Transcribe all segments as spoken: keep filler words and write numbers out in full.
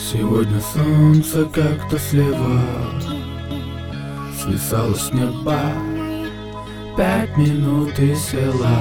Сегодня солнце как-то слева свисало с неба, пять минут и села,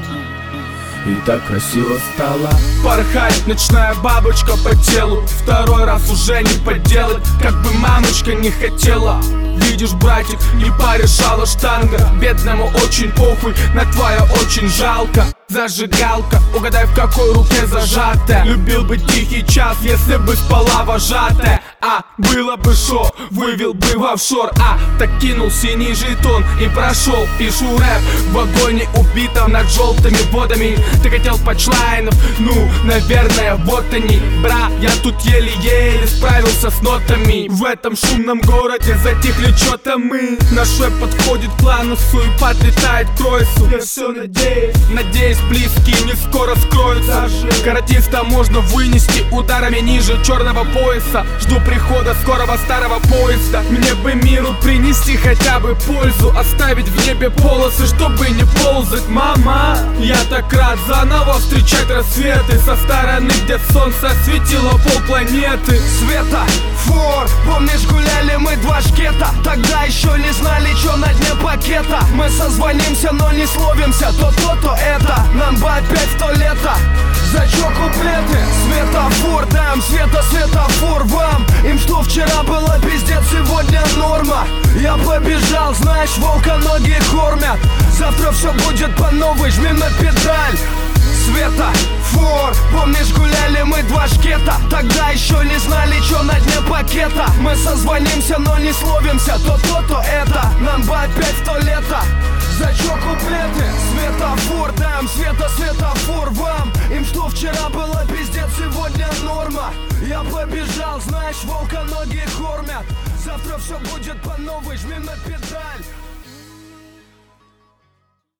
и так красиво стало. Порхает ночная бабочка по телу, второй раз уже не поделать, как бы мамочка не хотела. Видишь, братик, не порешала штанга, бедному очень похуй, на твоя очень жалко. Зажигалка, угадай, в какой руке зажатая. Любил бы тихий час, если бы спала вожатая. А, было бы шо, вывел бы в офшор. А, так кинул синий жетон и прошел. Пишу рэп в вагоне убитом над желтыми водами. Ты хотел панчлайнов, ну, наверное, вот они. Бра, я тут еле-еле справился с нотами. В этом шумном городе затихли чё-то мы. Наш рэп подходит к плану, суепад летает к Кройсу. Я все надеюсь, надеюсь, близкие не скоро скроются. Каратиста можно вынести ударами ниже черного пояса. Жду прихода скорого старого поезда. Мне бы миру принести хотя бы пользу, оставить в небе полосы, чтобы не ползать. Мама, я так рад заново встречать рассветы со стороны, где солнце осветило полпланеты. Света, фор, помнишь, гуляли мы два шкета? Тогда еще не знали, что на дне пакета. Мы созвонимся, но не словимся. То то, то это, нам бы опять сто лета. За чё куплеты? Светофор, дам, света, светофор вам. Им что вчера было пиздец, сегодня норма. Я побежал, знаешь, волка ноги кормят. Завтра все будет по новой, жми на педаль. Света, фор, помнишь, гуляли мы два шкета? Тогда еще не знали, что на дне пакета. Мы созвонимся, но не словимся. То то, то это, нам бы опять сто лета. За чё куплеты? Светофор, дам, света, светофор вам. Им что вчера было пиздец, сегодня норма. Я побежал, знаешь, волка ноги кормят. Завтра все будет по новой, жми на педаль.